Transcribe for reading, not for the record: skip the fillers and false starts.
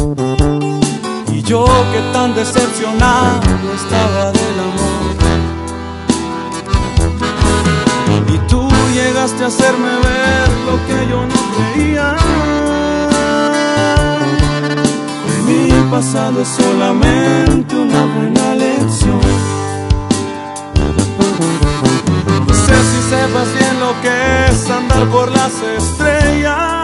Y yo que tan decepcionado estaba del amor, y tú llegaste a hacerme ver lo que yo no creía. Mi pasado es solamente una buena lección. No sé si sepas bien lo que es andar por las estrellas.